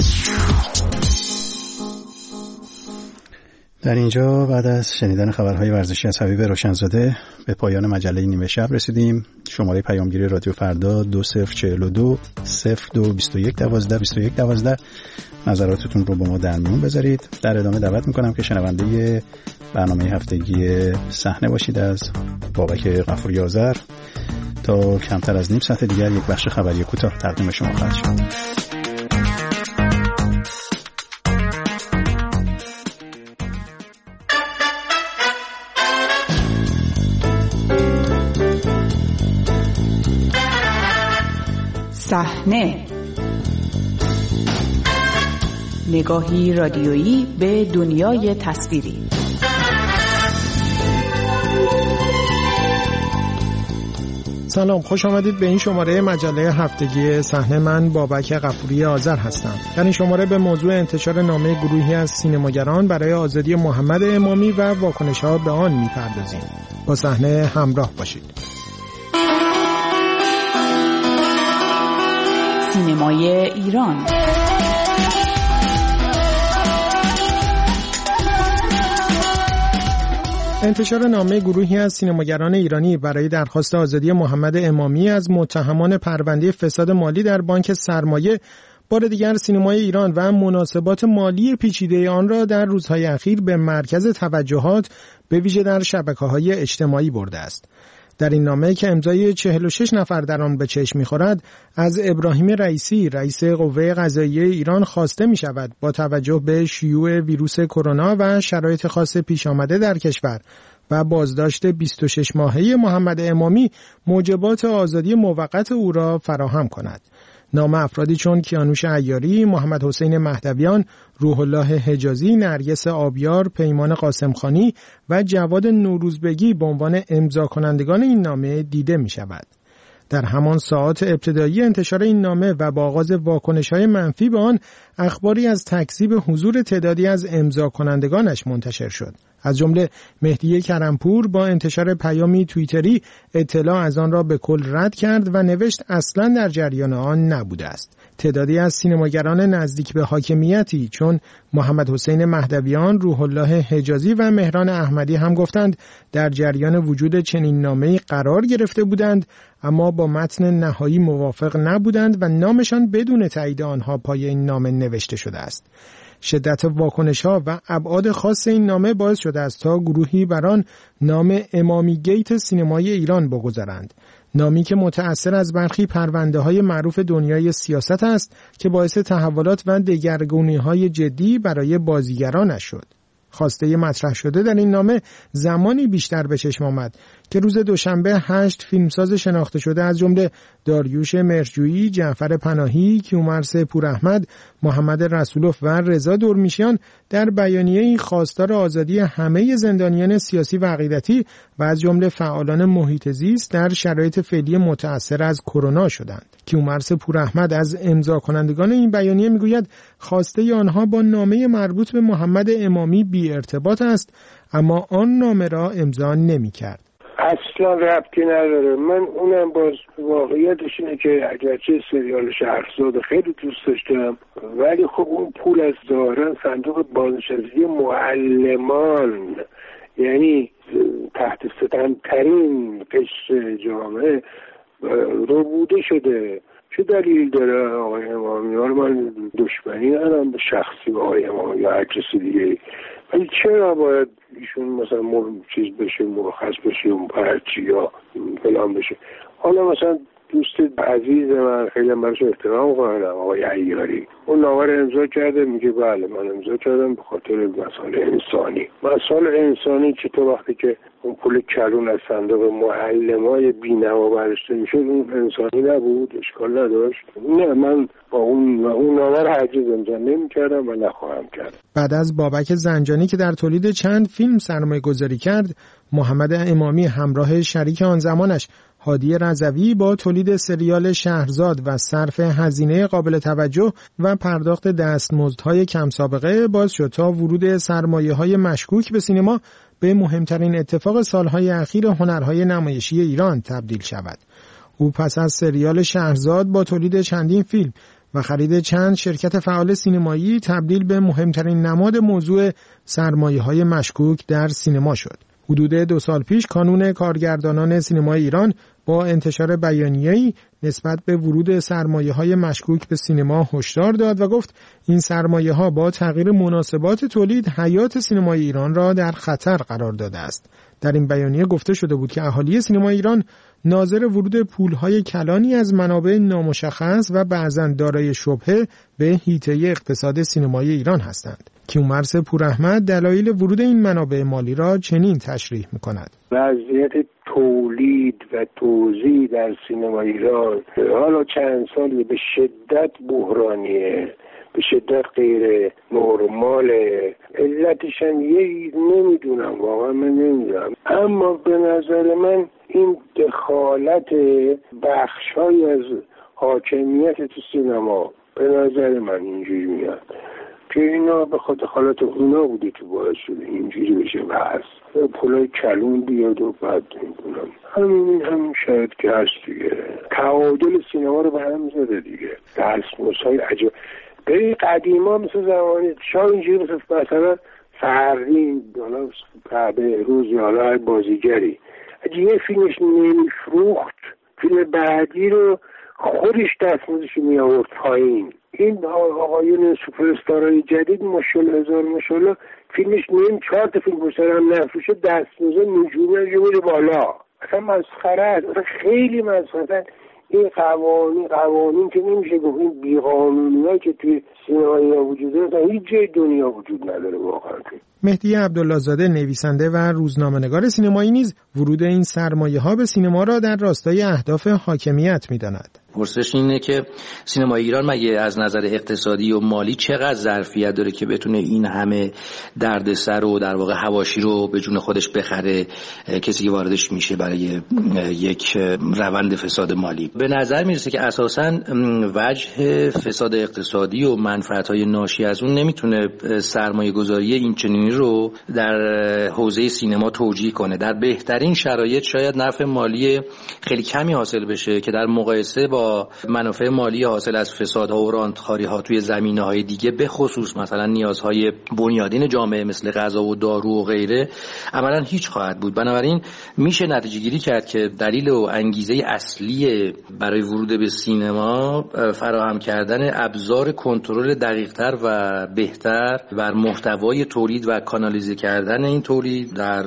در اینجا بعد از شنیدن خبرهای ورزشی از حبیب روشنزاده به پایان مجله نیمه شب رسیدیم. شماره پیامگیری رادیو فردا دو صفر چهل و دو صفر دو بیست و یک دوازده بیست و یک دوازده. نظراتتون رو با ما در میون بذارید. در ادامه دعوت میکنم که شنونده برنامه هفتگی صحنه باشید از بابک غفوری آذر. تا کمتر از نیم ساعت دیگر یک بخش خبری کوتاه تقدیم شما خواهد شد. صحنه، نگاهی رادیویی به دنیای تصویری. سلام، خوش آمدید به این شماره مجله هفتگی صحنه. من بابک غفوری آذر هستم. در این شماره به موضوع انتشار نامه گروهی از سینماگران برای آزادی محمد امامی و واکنش‌ها به آن می‌پردازیم. با صحنه همراه باشید. سینمای ایران. انتشار نامه گروهی از سینماگران ایرانی برای درخواست آزادی محمد امامی از متهمان پرونده فساد مالی در بانک سرمایه بار دیگر سینمای ایران و مناسبات مالی پیچیده آن را در روزهای اخیر به مرکز توجهات به ویژه در شبکه‌های اجتماعی برده است. در این نامه که امضای چهل و شش نفر در آن به چشم می‌خورد، از ابراهیم رئیسی رئیس قوه قضاییه ایران خواسته می‌شود با توجه به شیوع ویروس کرونا و شرایط خاص پیش آمده در کشور و بازداشت بیست و شش ماهه محمد امامی موجبات آزادی موقت او را فراهم کند. نام افرادی چون کیانوش عیاری، محمد حسین مهدویان، روح الله حجازی، نرگس آبیار، پیمان قاسمخانی و جواد نوروزبگی به عنوان امضا کنندگان این نامه دیده می شود. در همان ساعات ابتدایی انتشار این نامه و با آغاز واکنش‌های منفی به آن، اخباری از تکذیب حضور تعدادی از امضا کنندگانش منتشر شد. از جمله مهدی کرمپور با انتشار پیامی توییتری اطلاع از آن را به کل رد کرد و نوشت اصلاً در جریان آن نبوده است. تعدادی از سینماگران نزدیک به حاکمیتی چون محمد حسین مهدویان، روح الله حجازی و مهران احمدی هم گفتند در جریان وجود چنین نامه‌ای قرار گرفته بودند، اما با متن نهایی موافق نبودند و نامشان بدون تایید آنها پای این نامه نوشته شده است. شدت واکنش‌ها و ابعاد خاص این نامه باعث شده است تا گروهی بر آن نام امامی گیت سینمای ایران بگذارند. نامی که متأثر از برخی پرونده‌های معروف دنیای سیاست است که باعث تحولات و دگرگونی‌های جدی برای بازیگرانش شد. خواسته مطرح شده در این نامه زمانی بیشتر به چشم آمد که روز دوشنبه هشت فیلمساز شناخته شده از جمله داریوش مرجویی، جعفر پناهی، کیومرث پوراحمد، محمد رسولوف و رضا دورمیشیان در بیانیه‌ای خواستار آزادی همه زندانیان سیاسی و عقیدتی و از جمله فعالان محیط زیست در شرایط فعلی متأثر از کرونا شدند. کیومرث پوراحمد از امضا کنندگان این بیانیه میگوید خواسته آنها با نامه مربوط به محمد امامی بی ارتباط است، اما آن نامه را امضا نمی‌کرد. اصلا ربطی نداره. من اونم باز واقعیتش اینه که اگرچه سریال شهرزاد خیلی دوست داشتم، ولی خب اون پول از ظاهرا صندوق بازنشستگی معلمان، یعنی تحت ستم‌ترین قشر جامعه ربوده شده. چه دلیل داره آقای امامی؟ من دشمنی ندارم به شخصی با آقای امامی یا هر کسی دیگه، ولی چرا باید ایشون مثلا مر... چیز بشه، مرخص بشه، اون پرچی یا فلان بشه؟ حالا مثلا دوست عزیز من خیلی براش احترام قائلم، آقای عیاری، اون نامه رو امضا کرده، میگه بله من امضا کردم به خاطر مسائل انسانی. مسائل انسانی که تو وقتی که اون پول کلون از صندوق معلمای بی‌نوا برداشته میشد اون انسانی نبود، اشکال نداشت. نه، من با اون اون نامه رو هرگز امضا نمی‌کردم و نخواهم کرد. بعد از بابک زنجانی که در تولید چند فیلم سرمایه گذاری کرد، محمد امامی همراه شریک آن زمانش هادی رضوی با تولید سریال شهرزاد و صرف هزینه قابل توجه و پرداخت دستمزدهای کم سابقه باعث شد تا ورود سرمایه‌های مشکوک به سینما به مهمترین اتفاق سالهای اخیر هنرهای نمایشی ایران تبدیل شود. او پس از سریال شهرزاد با تولید چندین فیلم و خرید چند شرکت فعال سینمایی تبدیل به مهمترین نماد موضوع سرمایه‌های مشکوک در سینما شد. حدود دو سال پیش کانون کارگردانان سینمای ایران با انتشار بیانیه‌ای نسبت به ورود سرمایه‌های مشکوک به سینما هشدار داد و گفت این سرمایه‌ها با تغییر مناسبات تولید حیات سینمای ایران را در خطر قرار داده است. در این بیانیه گفته شده بود که اهالی سینمای ایران ناظر ورود پول‌های کلانی از منابع نامشخص و بعضاً دارای شبهه به حیطه اقتصاد سینمای ایران هستند. کیومرث پوراحمد دلایل ورود این منابع مالی را چنین تشریح می‌کند: وضعیت تولید و توزیع در سینما ایران حالا چند سالی به شدت بحرانیه، به شدت غیر نرماله. علتش هم یه نمیدونم، واقعا من نمیدونم، اما به نظر من این دخالت بخش‌های از حاکمیت تو سینما به نظر من اینجوری میاد که اینا به خاطر دخالت اونا بوده که باعث شده اینجوری بشه. بس پولای کلون بیاد و بعد نمیدونم همین همین شاید که هست دیگه، تعادل سینما رو به هم زده دیگه. دستمزدهای عجب به قدیما مثل زمانی شاه اینجوری مثل مثلا فردین حالا به روز حالا بازیگری اگه یه فیلمش نمیفروخت فیلم بعدی رو خودش دستمزدش می آورد پایین. این آقایون سوپرستارهای جدید ماشاءالله هزار ماشاءالله فیلمش نیم چهار تا فیلم پشت هم نفروشه دستمزد نجومی رو میره بالا. اصلا مسخره است، اصلا خیلی مسخره. این قوانین قوانین که نمیشه گفت این بی‌قانونی‌هایی که توی سینمای وجود داره هیچ جای دنیا وجود نداره واقعا. مهدی عبدالله زاده نویسنده و روزنامه‌نگار سینمایی نیز ورود این سرمایه‌ها به سینما را در راستای اهداف حاکمیت می‌داند. پرسش اینه که سینما ایران مگه از نظر اقتصادی و مالی چقدر ظرفیت داره که بتونه این همه دردسر و در واقع حواشی رو به جون خودش بخره کسی که واردش میشه برای یک روند فساد مالی؟ به نظر میرسه که اساساً وجه فساد اقتصادی و منفعت‌های ناشی از اون نمیتونه سرمایه‌گذاری این چنینی رو در حوزه سینما توجیه کنه. در بهترین شرایط شاید نفع مالی خیلی کمی حاصل بشه که در مقایسه با منافع مالی حاصل از فسادها و رانتخاری‌ها توی زمینه‌های دیگه به خصوص مثلا نیازهای بنیادین جامعه مثل غذا و دارو و غیره عملاً هیچ خواهد بود. بنابراین میشه نتیجه گیری کرد که دلیل و انگیزه اصلی برای ورود به سینما فراهم کردن ابزار کنترل دقیق‌تر و بهتر بر محتوای تولید و کانالیزه کردن این تولید در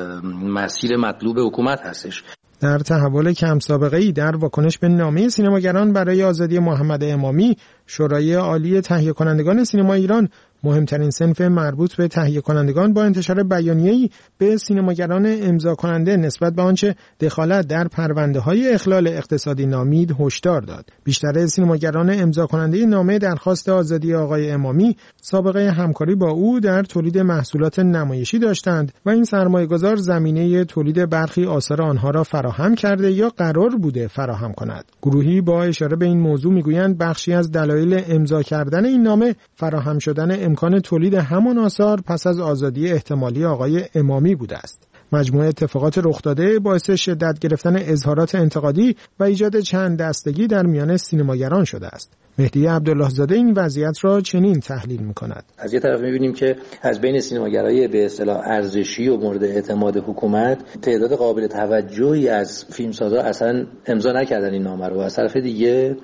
مسیر مطلوب حکومت هستش. در تحول کم سابقه‌ای در واکنش به نامه سینماگران برای آزادی محمد امامی، شورای عالی تهیه کنندگان سینما ایران مهمترین صنف مربوط به تهیه کنندگان با انتشار بیانیه‌ای به سینماگران امضا کننده نسبت به آنچه دخالت در پرونده‌های اخلال اقتصادی نامید هشدار داد. بیشتر سینماگران امضا کننده نامه درخواست آزادی آقای امامی سابقه همکاری با او در تولید محصولات نمایشی داشتند و این سرمایه‌گذار زمینه تولید برخی آثار آنها را فراهم کرده یا قرار بوده فراهم کند. گروهی با اشاره به این موضوع میگویند بخشی از دلایل امضا کردن این نامه فراهم شدن امکان تولید همان آثار پس از آزادی احتمالی آقای امامی بوده است. مجموعه اتفاقات رخ داده باعث شدت گرفتن اظهارات انتقادی و ایجاد چند دستگی در میان سینماگران شده است. مهدی عبدالله زاده این وضعیت را چنین تحلیل می‌کند. از یه طرف می‌بینیم که از بین سینماگرای به اصطلاح ارزشی و مورد اعتماد حکومت تعداد قابل توجهی از فیلمسازا اصلا امضا نکردن این نامه رو. از طرف دیگه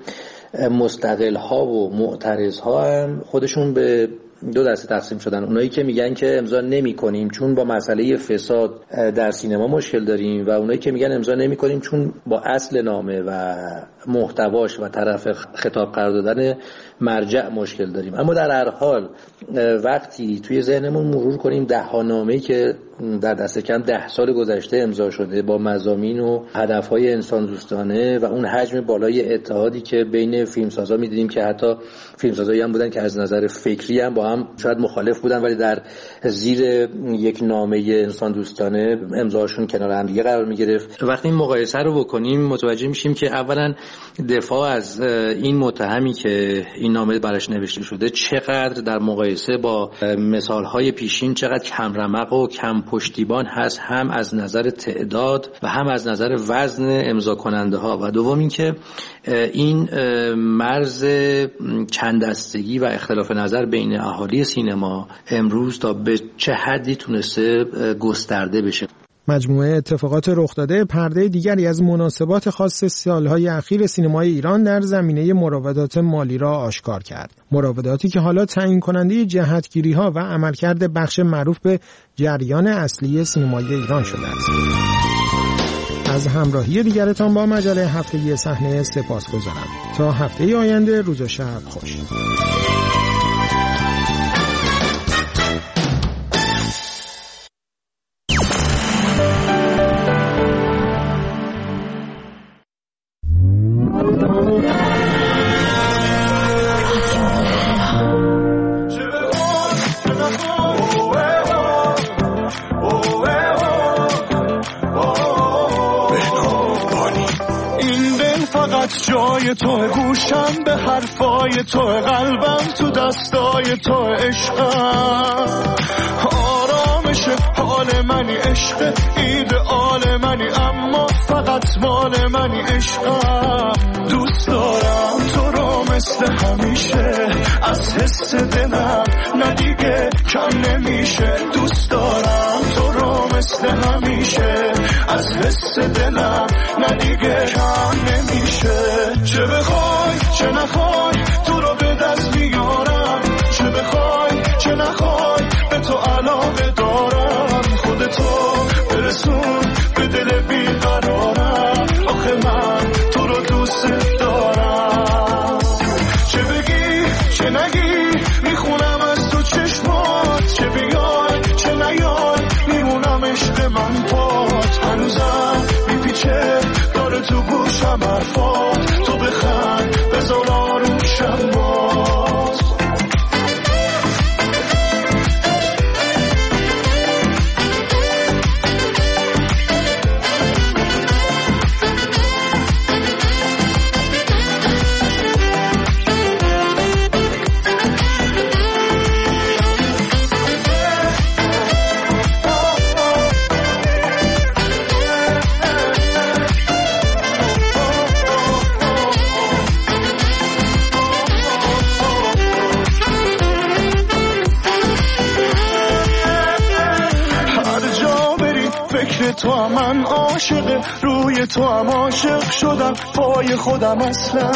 مستقل‌ها و معترض‌ها هم خودشون به دو دسته تقسیم شدن. اونایی که میگن که امضا نمی‌کنیم چون با مسئله فساد در سینما مشکل داریم و اونایی که میگن امضا نمی‌کنیم چون با اصل نامه و محتواش و طرف خطاب قرار دادن مرجع مشکل داریم. اما در هر حال وقتی توی ذهنمون مرور کنیم ده ها نامه‌ای که در دست کم ده سال گذشته امضا شده با مضامین و هدف‌های انسان دوستانه و اون حجم بالای اتحادی که بین فیلمسازا می‌دیدیم که حتی فیلمسازایی هم بودن که از نظر فکری هم با هم شاید مخالف بودن ولی در زیر یک نامه انسان دوستانه امضاشون کنار هم دیگه قرار می‌گرفت. وقتی این مقایسه رو بکنیم متوجه میشیم که اولا دفاع از این متهمی که این نامه براش نوشته شده چقدر در مقایسه با مثال‌های پیشین چقدر کم رمق و کم پشتیبان هست، هم از نظر تعداد و هم از نظر وزن امضا کننده ها. و دوم اینکه این مرز چند دستگی و اختلاف نظر بین اهالی سینما امروز تا به چه حدی تونسته گسترده بشه. مجموعه اتفاقات رخ داده پرده دیگری از مناسبات خاص سالهای اخیر سینمای ایران در زمینه مراودات مالی را آشکار کرد. مراوداتی که حالا تعیین کننده جهتگیری‌ها و عملکرد بخش معروف به جریان اصلی سینمای ایران شده است. از همراهی دیگرتان با مجله هفتگی صحنه سپاسگزارم. تا هفته آینده روز و شب خوش. جای تو گوشم به حرفای تو، قلبم تو دستای تو، عشقم آرامش حال منی، عشق ایدئال منی، اما فقط مال منی، عشقم دوست دارم تو رو مثل همیشه، از حس دلم ندیگه کم نمیشه، دوست دارم تو رو مثل همیشه، از حس دلم ندیگه کم نمیشه. چه بخوای چه نخوای تو رو به دست میارم، چه بخوای چه نخوای به تو علاقه دارم، خودتو برسون به دل بیقرارم، آخه من تو رو دوست دارم. چه بگی چه نگی میخونم از تو چشمات، چه بیای چه نیای میمونم عشق من پات، هنوزم میپیچه داره تو گوشم حرفات، تو بخند بذار آروشم باز. تو هم من عاشق، روی تو هم عاشق شدم، پای خودم اصلا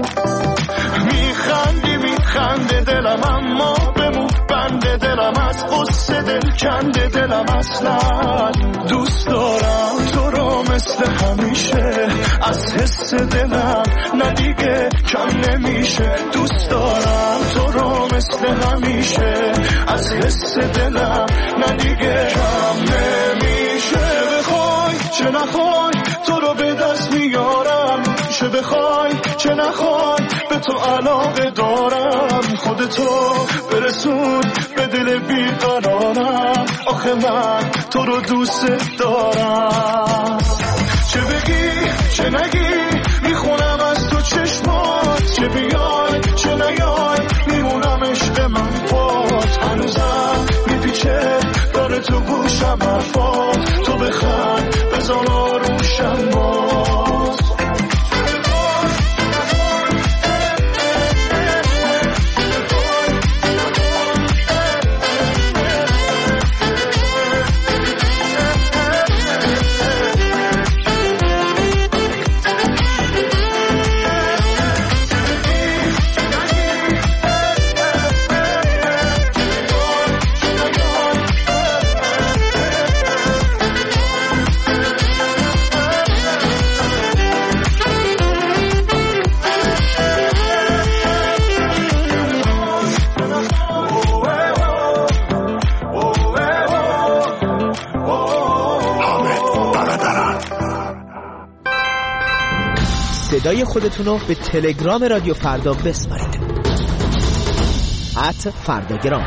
میخندی میخنده دلم، اما بمون بنده دلم، از قصه دل کنده دلم، اصلا دوست دارم تو رو مثل همیشه، از حس دلم ندیگه کم نمیشه، دوست دارم تو رو مثل همیشه، از حس دلم ندیگه کم نمیشه. چه نخوای تو رو به دست میارم، چه بخوای چه نخوای به تو علاقه دارم، خودتو برسون به دل بیقرارم، آخه من تو رو دوست دارم. چه بگی چه نگی میخونم از تو چشمات، چه بیای چه نیای میمونم عشق من پات، هنوزم میپیچه داره تو گوشم حرفات، تو بخند بذار آروشم باز. صدای خودتون رو به تلگرام رادیو فردا بسپارید. ات فرداگرام.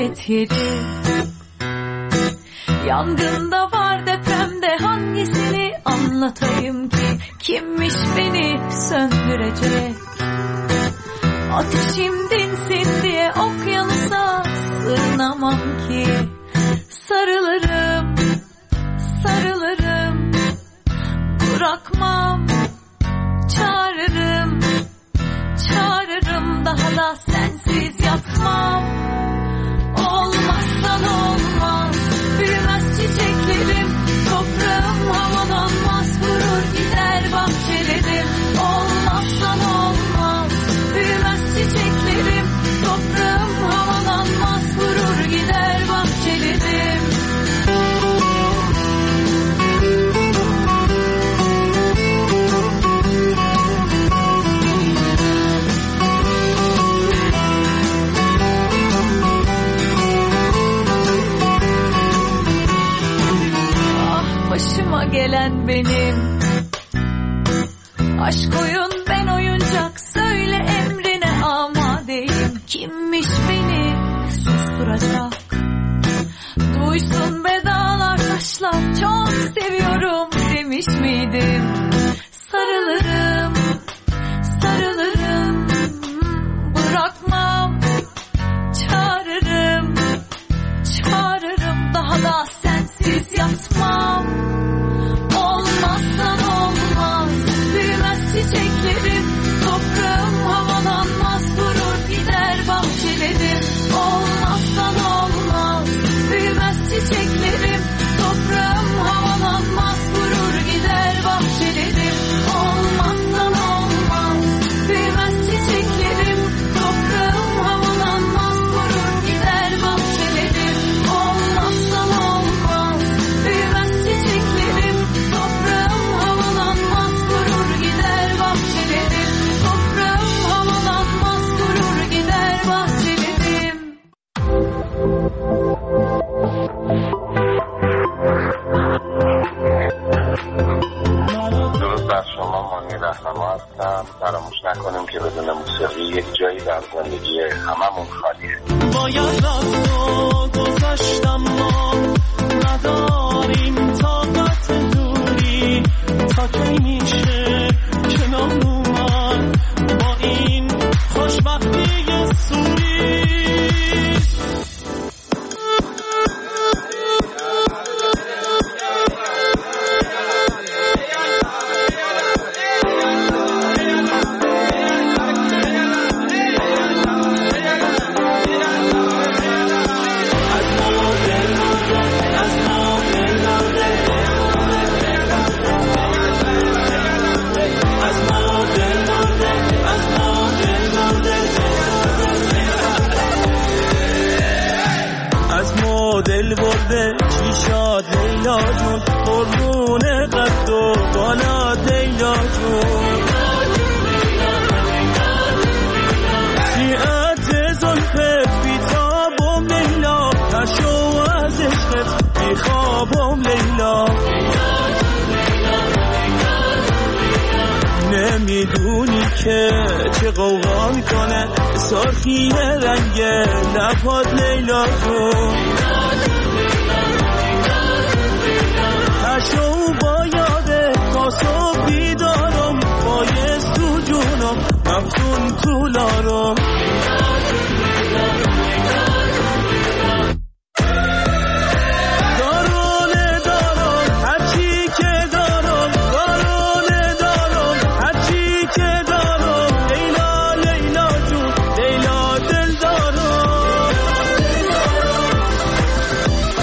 getirdi. Yangında var, depremde hangisini anlatayım ki? Kimmiş beni söndürecek? Ateşim dinsin diye okyanusa sığınamam ki. Sarılırım, sarılırım, bırakmam, çağırırım, çağırırım, daha da sensiz yatmam. Olmazsan olmaz, büyümez çiçeklerim, toprağım havalanmaz, vurur gider bahçelerim. Olmazsan olmaz, büyümez çiçeklerim, toprağım havalanmaz, vurur gider bahçelerim. Başıma gelen benim. Aşk oyun, ben oyuncak, söyle emrine amadeyim. Kimmiş beni susturacak? Duysun be dağlar taşlar, çok seviyorum demiş miydim? Sarılırım, sarılırım, bırakmam, çağırırım, çağırırım, daha da sensiz yatmam. Olmazsan olmaz, büyümez çiçeklerim, toprağım havalanmaz, vurur gider bahçelerim. Olmazsan olmaz, büyümez çiçeklerim, toprağım havalanmaz, vurur gider bahçelerim. Olmazsan olmaz, büyümez çiçeklerim, toprağım havalanmaz, vurur gider bahçelerim. Olmazsan olmaz, büyümez çiçeklerim, toprağım havalanmaz, vurur gider bahçelerim. Toprağım havalanmaz, vurur gider bahçelerim. درود بر شما، مانی رهنما هستم. فراموش نکنیم که بدون موسیقی یک جایی در زندگی هممون خالیه. باید رفت و گذشتم، ما نداریم طاقت دوری، تا کی میشه کنار اومد با این خوشبختی سوری. دل برده چی شاد لیلا جون، قربون قد و بالا لیلا جون. سیعت زلفت بیتابم لیلا، تشو از عشقت بیخوابم لیلا. نمیدونی که چه قوقا میکنه سرخی رنگ لبات لیلا جون. تشو با یاده تا صبح بیدارم، بایست تو جونم مفتون تو لارم.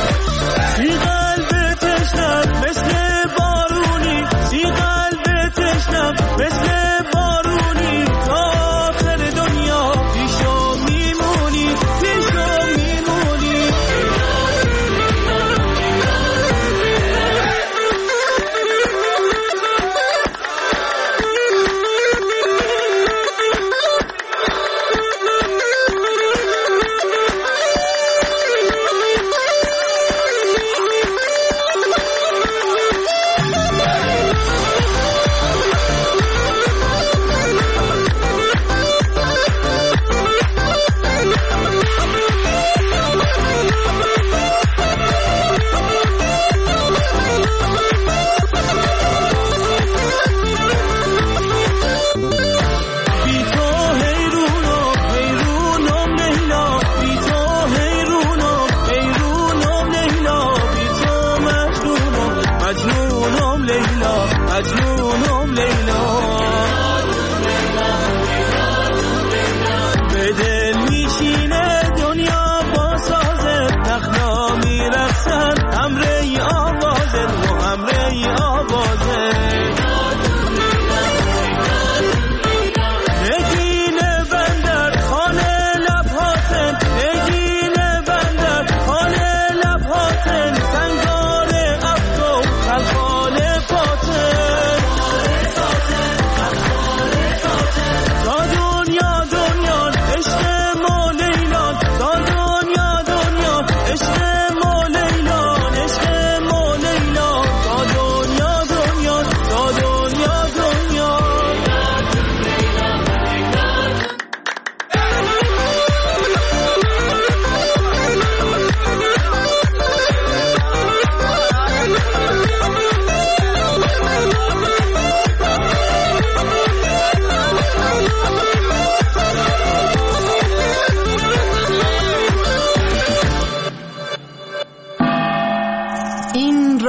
مثل بارونی سی قلب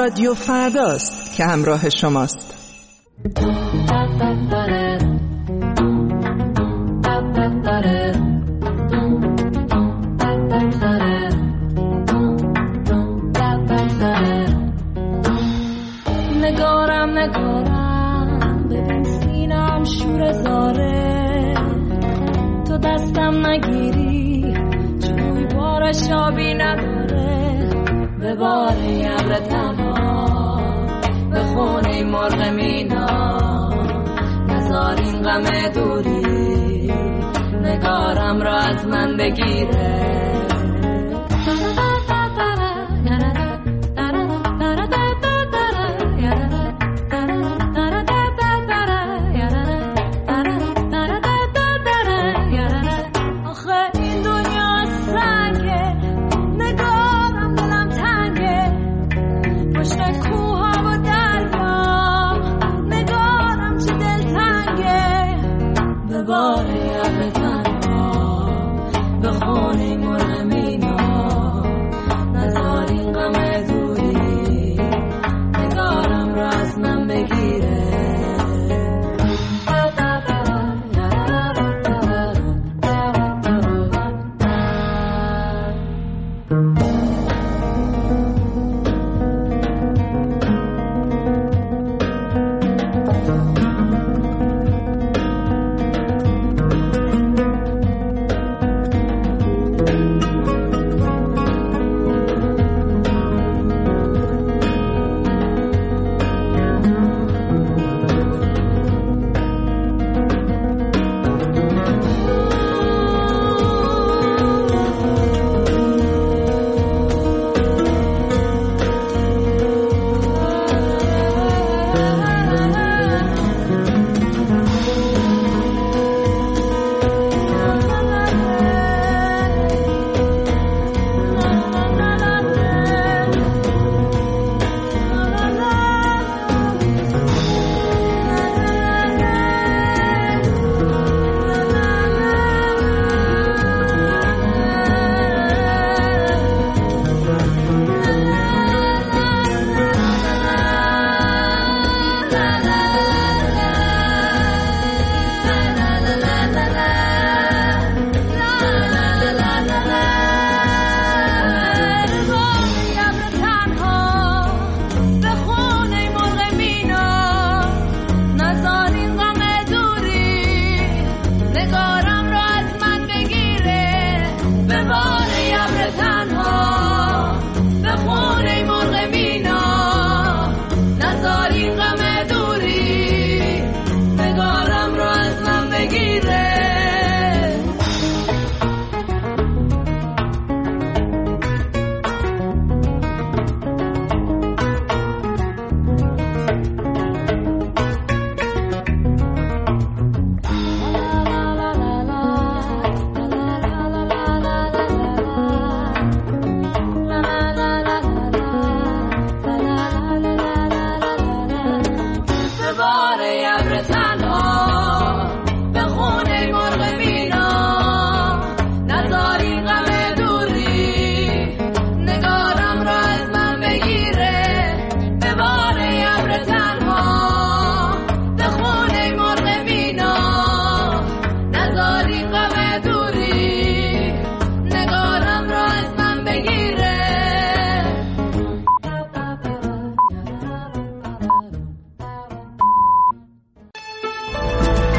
رادیو فرداست که همراه شماست. نگارم نگارم ببین سینم شور زاره، تو دستم نگیری چوی بارش آبی نداره، به باره ابر تنها به خونه مرغ مینا، نذارین غم دوری نگارم را از من بگیره. به خونه مرغ